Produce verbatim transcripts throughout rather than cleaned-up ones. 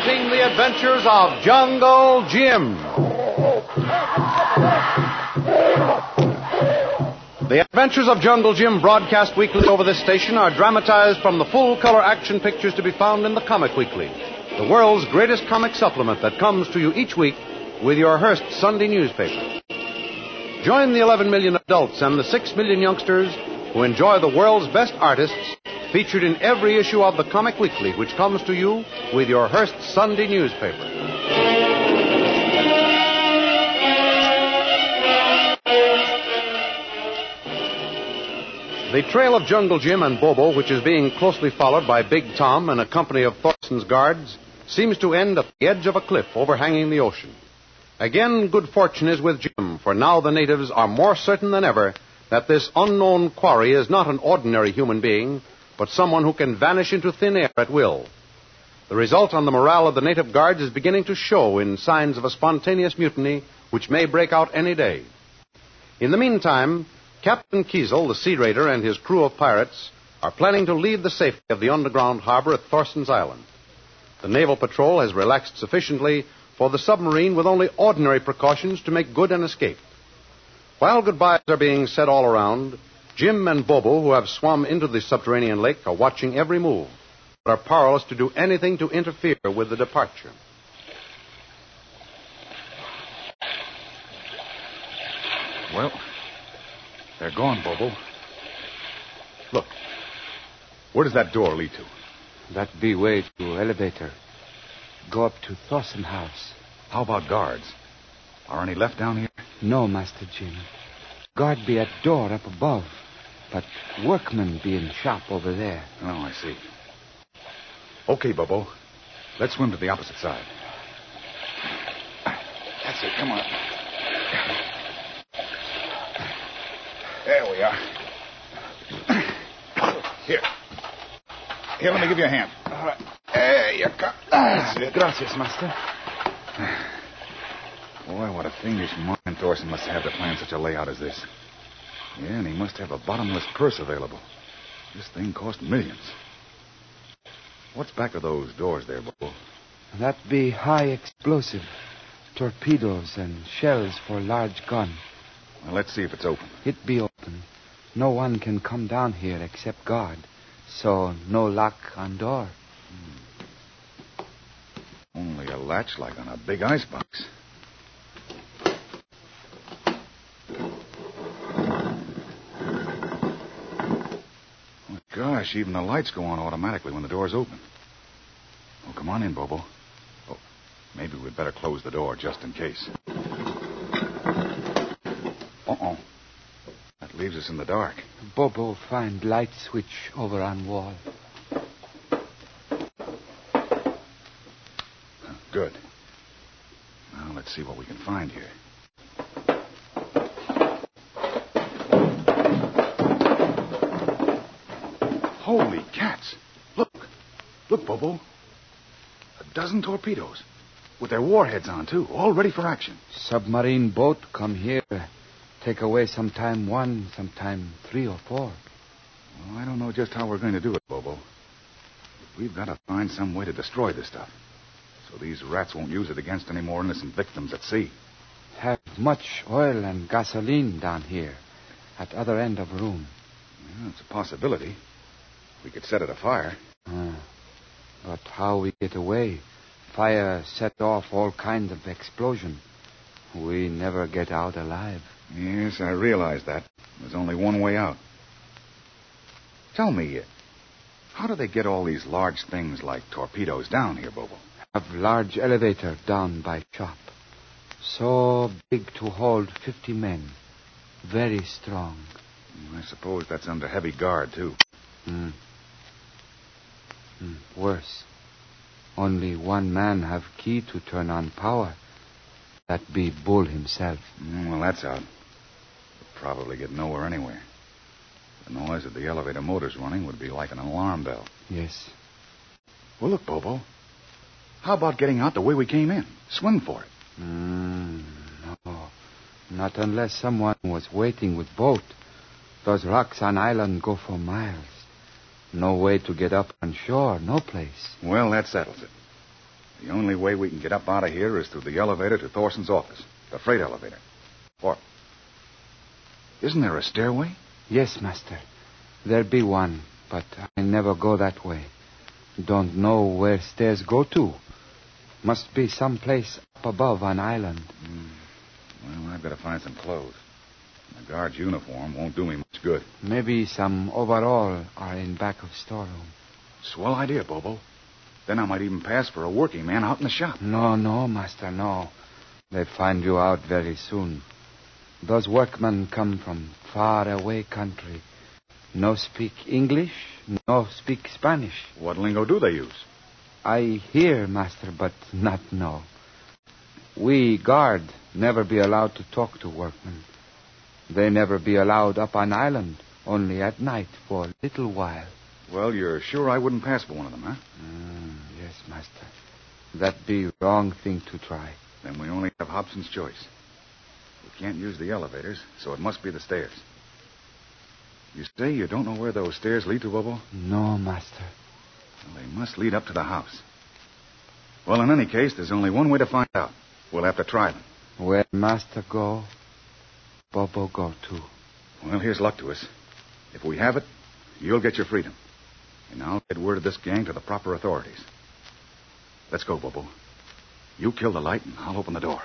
presenting the adventures of Jungle Jim. The Adventures of Jungle Jim, broadcast weekly over this station, are dramatized from the full-color action pictures to be found in the Comic Weekly, the world's greatest comic supplement that comes to you each week with your Hearst Sunday newspaper. Join the eleven million adults and the six million youngsters who enjoy the world's best artists featured in every issue of the Comic Weekly, which comes to you with your Hearst Sunday newspaper. The trail of Jungle Jim and Bobo, which is being closely followed by Big Tom and a company of Thorson's guards, seems to end at the edge of a cliff overhanging the ocean. Again, good fortune is with Jim, for now the natives are more certain than ever that this unknown quarry is not an ordinary human being, but someone who can vanish into thin air at will. The result on the morale of the native guards is beginning to show in signs of a spontaneous mutiny which may break out any day. In the meantime, Captain Kiesel, the Sea Raider, and his crew of pirates are planning to leave the safety of the underground harbor at Thorson's Island. The naval patrol has relaxed sufficiently for the submarine with only ordinary precautions to make good an escape. While goodbyes are being said all around, Jim and Bobo, who have swum into the subterranean lake, are watching every move, but are powerless to do anything to interfere with the departure. Well, they're gone, Bobo. Look, where does that door lead to? That be way to elevator. Go up to Thorson House. How about guards? Are any left down here? No, Master Jim. Guard be at door up above, but workmen be in shop over there. Oh, I see. Okay, Bobo. Let's swim to the opposite side. That's it. Come on. There we are. Here. Here, let me give you a hand. All right. There you go. That's it. Gracias, Master. Boy, what a fiendish mind Thorson must have to plan such a layout as this. Yeah, and he must have a bottomless purse available. This thing cost millions. What's back of those doors there, Bobo? That be high explosive. Torpedoes and shells for large gun. Well, let's see if it's open. It be open. No one can come down here except guard. So no lock on door. Hmm. Only a latch like on a big icebox. Oh, gosh, even the lights go on automatically when the door's open. Oh, come on in, Bobo. Oh, maybe we'd better close the door just in case. Uh-oh. That leaves us in the dark. Bobo find light switch over on wall. Good. Now, let's see what we can find here. Holy cats. Look. Look, Bobo. A dozen torpedoes. With their warheads on, too. All ready for action. Submarine boat come here. Take away sometime one, sometime three or four. Well, I don't know just how we're going to do it, Bobo. But we've got to find some way to destroy this stuff. So these rats won't use it against any more innocent victims at sea. Have much oil and gasoline down here. At other end of room. Well, it's a possibility. We could set it afire. Uh, but how we get away? Fire set off all kinds of explosion. We never get out alive. Yes, I realize that. There's only one way out. Tell me, how do they get all these large things like torpedoes down here, Bobo? Have large elevator down by shop. So big to hold fifty men. Very strong. I suppose that's under heavy guard, too. Mm. Mm. Worse. Only one man have key to turn on power. That be Bull himself. Mm, well, that's out. We'll probably get nowhere anywhere. The noise of the elevator motors running would be like an alarm bell. Yes. Well, look, Bobo. How about getting out the way we came in? Swim for it. Mm, no. Not unless someone was waiting with boat. Those rocks on island go for miles. No way to get up on shore. No place. Well, that settles it. The only way we can get up out of here is through the elevator to Thorson's office. The freight elevator. What? Isn't there a stairway? Yes, master. There be one, but I never go that way. Don't know where stairs go to. Must be someplace up above an island. Mm. Well, I've got to find some clothes. The guard's uniform won't do me much good. Maybe some overall are in back of storeroom. Swell idea, Bobo. Then I might even pass for a working man out in the shop. No, no, master, no. They find you out very soon. Those workmen come from far away country. No speak English, no speak Spanish. What lingo do they use? I hear, master, but not know. We guard never be allowed to talk to workmen. They never be allowed up on island, only at night for a little while. Well, you're sure I wouldn't pass for one of them, huh? Mm, yes, master. That be wrong thing to try. Then we only have Hobson's choice. We can't use the elevators, so it must be the stairs. You say you don't know where those stairs lead to, Bobo? No, master. Well, they must lead up to the house. Well, in any case, there's only one way to find out. We'll have to try them. Where master go, Bobo go too. Well, here's luck to us. If we have it, you'll get your freedom. And I'll get word of this gang to the proper authorities. Let's go, Bobo. You kill the light, and I'll open the door.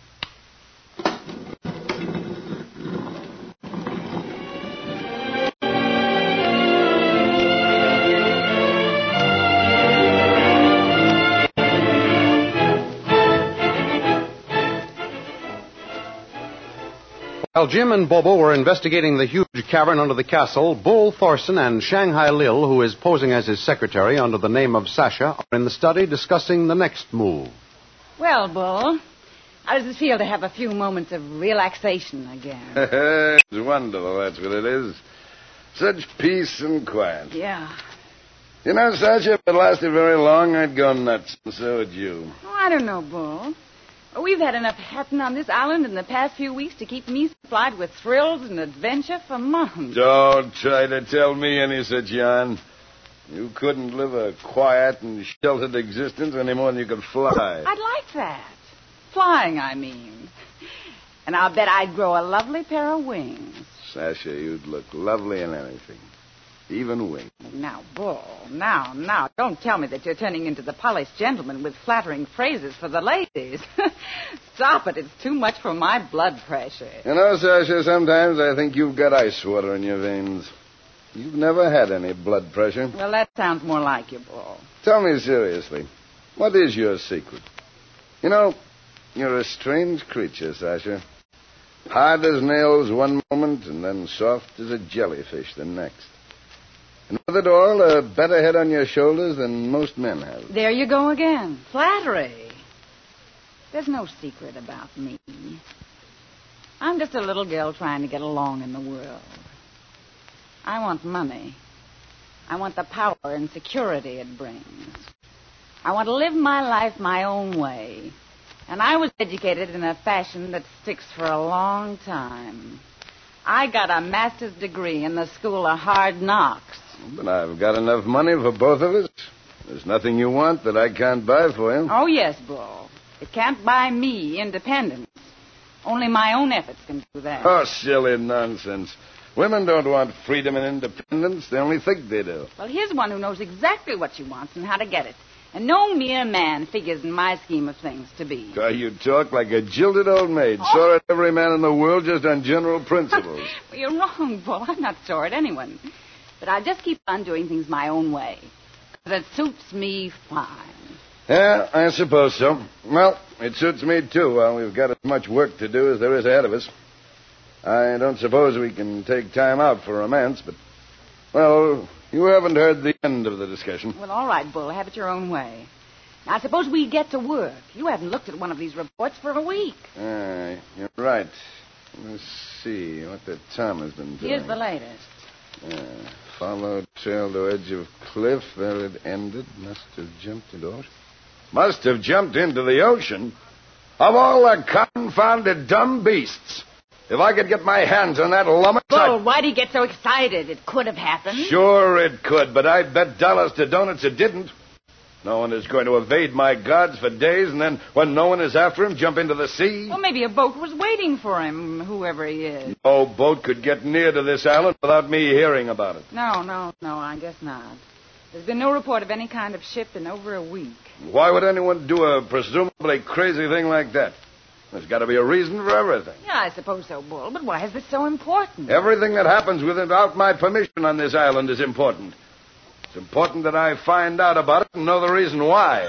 While Jim and Bobo were investigating the huge cavern under the castle, Bull Thorson and Shanghai Lil, who is posing as his secretary under the name of Sasha, are in the study discussing the next move. Well, Bull, how does it feel to have a few moments of relaxation again? It's wonderful, that's what it is. Such peace and quiet. Yeah. You know, Sasha, if it lasted very long, I'd go nuts, and so would you. Oh, I don't know, Bull. We've had enough happen on this island in the past few weeks to keep me supplied with thrills and adventure for months. Don't try to tell me any such yarn. You couldn't live a quiet and sheltered existence any more than you could fly. I'd like that. Flying, I mean. And I'll bet I'd grow a lovely pair of wings. Sasha, you'd look lovely in anything. Even wings. Now, Bull, now, now, don't tell me that you're turning into the polished gentleman with flattering phrases for the ladies. Stop it. It's too much for my blood pressure. You know, Sasha, sometimes I think you've got ice water in your veins. You've never had any blood pressure. Well, that sounds more like you, Bull. Tell me seriously, what is your secret? You know, you're a strange creature, Sasha. Hard as nails one moment and then soft as a jellyfish the next. And with it all, a better head on your shoulders than most men have. There you go again. Flattery. There's no secret about me. I'm just a little girl trying to get along in the world. I want money. I want the power and security it brings. I want to live my life my own way. And I was educated in a fashion that sticks for a long time. I got a master's degree in the School of Hard Knocks. But I've got enough money for both of us. There's nothing you want that I can't buy for you. Oh, yes, Bull. It can't buy me independence. Only my own efforts can do that. Oh, silly nonsense. Women don't want freedom and independence. They only think they do. Well, here's one who knows exactly what she wants and how to get it. And no mere man figures in my scheme of things to be. Oh, you talk like a jilted old maid. Oh. Sore at every man in the world just on general principles. Well, you're wrong, Bull. I'm not sore at anyone. But I'll just keep on doing things my own way. Because it suits me fine. Yeah, I suppose so. Well, it suits me, too. Well, we've got as much work to do as there is ahead of us. I don't suppose we can take time out for romance, but, well, you haven't heard the end of the discussion. Well, all right, Bull. Have it your own way. Now, suppose we get to work. You haven't looked at one of these reports for a week. Ah, you're right. Let's see what the Tom has been doing. Here's the latest. Uh, followed, trailed to edge of cliff. There it ended. Must have jumped into ocean. Must have jumped into the ocean? Of all the confounded dumb beasts. If I could get my hands on that lummox... Bull, I'd... why'd he get so excited? It could have happened. Sure it could, but I'd bet dollars to donuts it didn't. No one is going to evade my guards for days, and then when no one is after him, jump into the sea. Well, maybe a boat was waiting for him, whoever he is. No boat could get near to this island without me hearing about it. No, no, no, I guess not. There's been no report of any kind of ship in over a week. Why would anyone do a presumably crazy thing like that? There's got to be a reason for everything. Yeah, I suppose so, Bull, but why is this so important? Everything that happens without my permission on this island is important. It's important that I find out about it and know the reason why.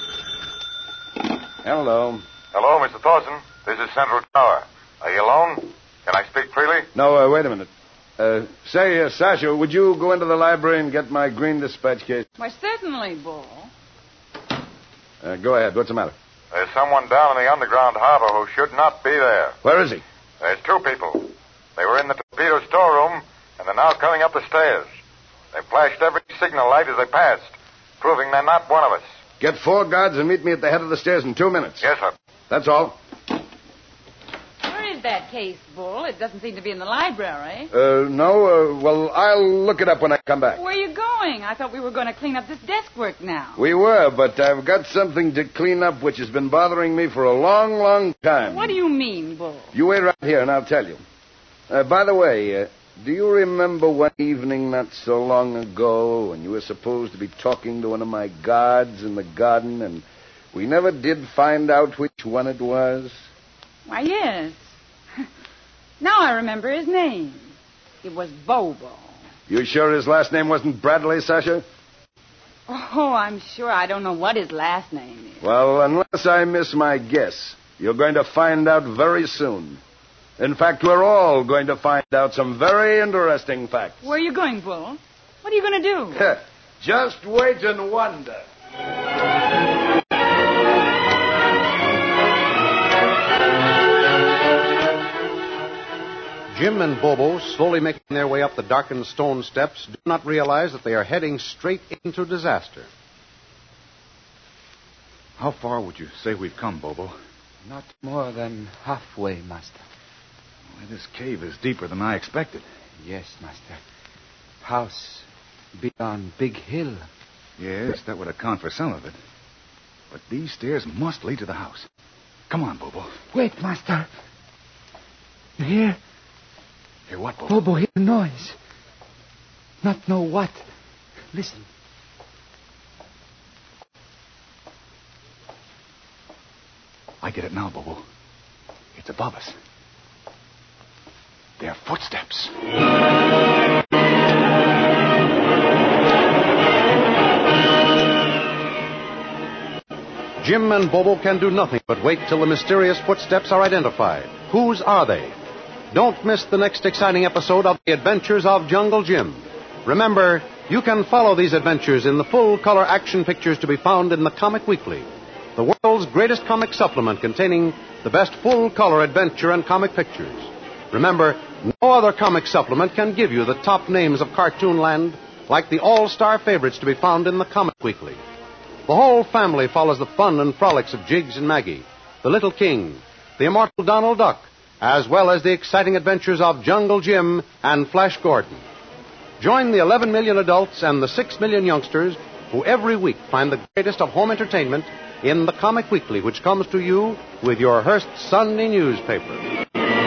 Hello. Hello, Mister Thorson. This is Central Tower. Are you alone? Can I speak freely? No, uh, wait a minute. Uh, say, uh, Sasha, would you go into the library and get my green dispatch case? Why, certainly, Bull. Uh, go ahead. What's the matter? There's someone down in the underground harbor who should not be there. Where is he? There's two people. They were in the torpedo storeroom, and they're now coming up the stairs. They flashed every signal light as they passed, proving they're not one of us. Get four guards and meet me at the head of the stairs in two minutes. Yes, sir. That's all. Where is that case, Bull? It doesn't seem to be in the library. Uh, no? Uh, well, I'll look it up when I come back. Where are you going? I thought we were going to clean up this desk work now. We were, but I've got something to clean up which has been bothering me for a long, long time. What do you mean, Bull? You wait right here and I'll tell you. Uh, by the way, uh, do you remember one evening not so long ago when you were supposed to be talking to one of my guards in the garden and we never did find out which one it was? Why, yes. Now I remember his name. It was Bobo. You sure his last name wasn't Bradley, Sasha? Oh, I'm sure. I don't know what his last name is. Well, unless I miss my guess, you're going to find out very soon. In fact, we're all going to find out some very interesting facts. Where are you going, Bull? What are you going to do? Just wait and wonder. Jim and Bobo, slowly making their way up the darkened stone steps, do not realize that they are heading straight into disaster. How far would you say we've come, Bobo? Not more than halfway, master. Well, this cave is deeper than I expected. Yes, master. House beyond Big Hill. Yes, that would account for some of it. But these stairs must lead to the house. Come on, Bobo. Wait, master. You hear? Hear what, Bobo? Bobo, hear a noise. Not know what. Listen. I get it now, Bobo. It's above us. They're footsteps. Jim and Bobo can do nothing but wait till the mysterious footsteps are identified. Whose are they? Don't miss the next exciting episode of The Adventures of Jungle Jim. Remember, you can follow these adventures in the full-color action pictures to be found in the Comic Weekly, the world's greatest comic supplement containing the best full-color adventure and comic pictures. Remember, no other comic supplement can give you the top names of Cartoonland like the all-star favorites to be found in the Comic Weekly. The whole family follows the fun and frolics of Jiggs and Maggie, the Little King, the immortal Donald Duck, as well as the exciting adventures of Jungle Jim and Flash Gordon. Join the eleven million adults and the six million youngsters who every week find the greatest of home entertainment in the Comic Weekly, which comes to you with your Hearst Sunday newspaper.